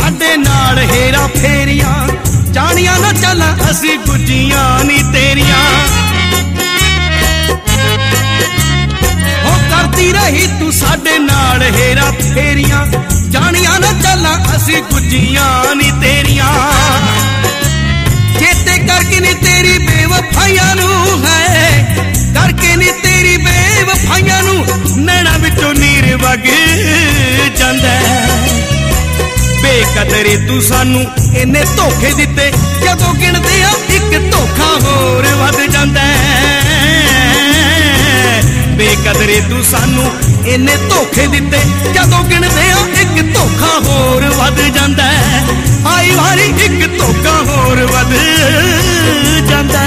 साडे नाल हेरा फेरियां, जानिया ना चल असी गुजियां नी तेरियां। हो करती रही तू साडे नाल हेरा फेरियां, जानिया ना चल असी गुजियां नी तेरियां। चेते करके नी तेरी बेवफाइयां नू है, करके नी तेरी बेवफाइयां नू नैना विचों नीर वग जांदा। बेकदरे तू सानू इन्ने धोखे दिते, जदों गिनदे आ इक धोखा होर वध जांदा। बेकदरे तू सानू इन्ने धोखे दिते, जदों गिनदे आ इक धोखा होर वध जांदा। आई वारी इक धोखा होर वध जांदा।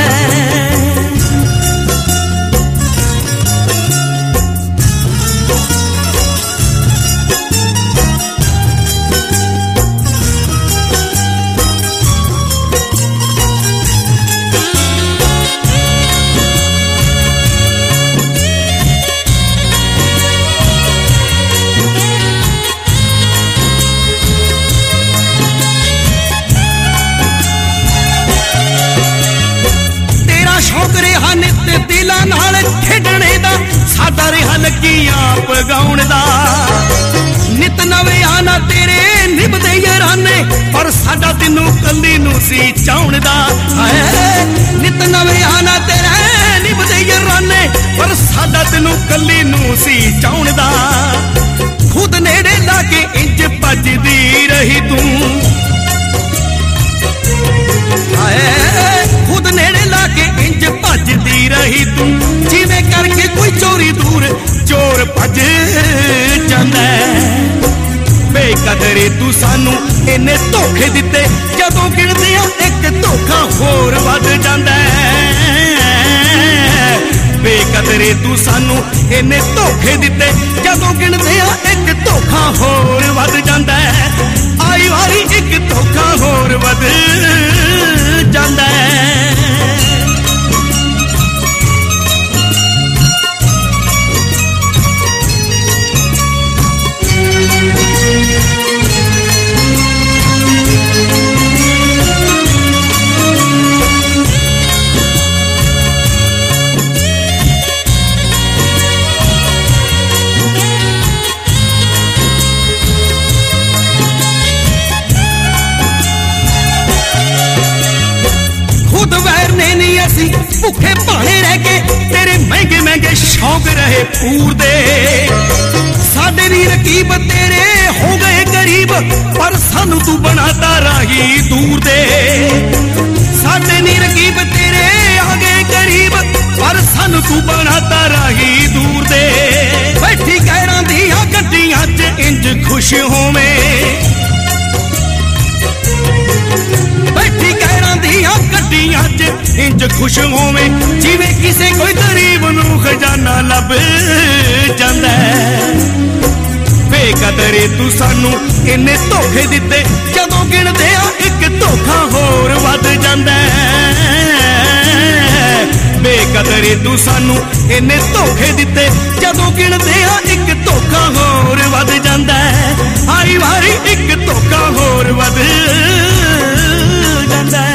दिलां नाल खेडणे दा साडा रिहा लगी आप गाउण दा। नित नवे आना तेरे निभदे याराने, पर साडा तेनू कल्ली नू सी चाउण दा। नित नवे आना तेरे निभदे याराने, पर साडा तेनू कल्ली नू सी चाउण दा। खुद नेड़े लाके इंज भजदी रही तू, खुद नेड़े लाके इंज भजदी रही तू। जिवें करके कोई चोरी दूर चोर भज जांदा। बेकदरे तू सानू इन्ने धोखे दिते, जदों गिनदे आ इक धोखा होर वध जांदा। बेकदरे तू सानू इन्ने धोखे दिते, जदों गिनदे आ इक धोखा होर वध जांदा। आई वारी इक धोखा होर वध जांदा। भुखे भाने रह के तेरे महंगे महंगे शौक रहे पूरदे। साडे नी रकीब तेरे हो गए गरीब, पर सानू तू बनाता राही दूर दे। साडे नी रकीब तेरे आ गए गरीब, पर सानू तू बनाता राही दूर दे। बैठी गैरां दियां गड्डियां च इंज खुश होवे, बैठी गैरां दियां गड्डियां च इंज खुश होवे। जिवें किसे कोई गरीब नू खजाना लब जांदा। बेकदरे तू सानू इन्ने धोखे दिते, जदों गिनदे आ इक धोखा होर वध जांदा। बेकदरे तू सानू इन्ने धोखे दिते, जदों गिनदे आ इक धोखा होर वध जांदा। आई वारी इक धोखा होर वध जांदा।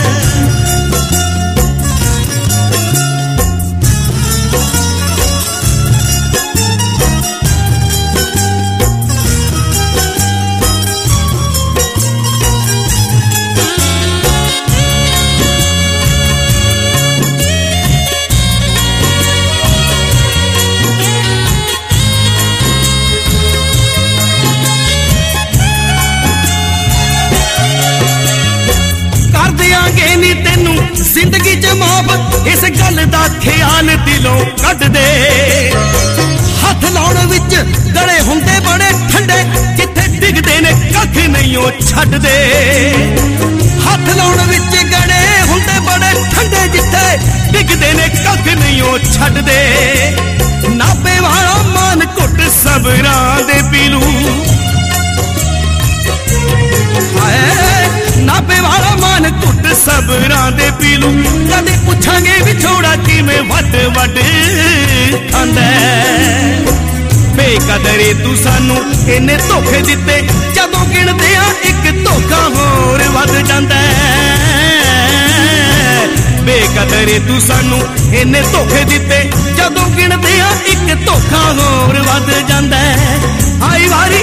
जिंदगी च माप इस गल दा ख्याल दिलों कढ दे। हथ लाउण विच गले हुंदे बड़े ठंडे, जिथे डिगदे ने कख नहीं ओ छड्ड दे। हथ लाउण विच गले हुंदे बड़े ठंडे, जिथे डिगदे ने कख नहीं ओ छड्ड दे। नापे वाला मान घुट सबरां दे पीलू, नापे वाला मान घुट सबरां दे पीलू। कदे पुछांगे विछोड़ा किवें वड वड खांदा। बेकदरे तू सानू इन्ने धोखे दिते, जदों ਗਿਣਦੇ ਆ ਇੱਕ ਧੋਖਾ ਹੋਰ ਵੱਧ ਜਾਂਦਾ। ਬੇਕਦਰੇ ਤੂੰ ਸਾਨੂੰ ਇੰਨੇ ਧੋਖੇ ਦਿੱਤੇ, ਜਦੋਂ ਗਿਣਦੇ ਆ ਇੱਕ ਧੋਖਾ ਹੋਰ ਵੱਧ ਜਾਂਦਾ। ਆਈ ਵਾਰੀ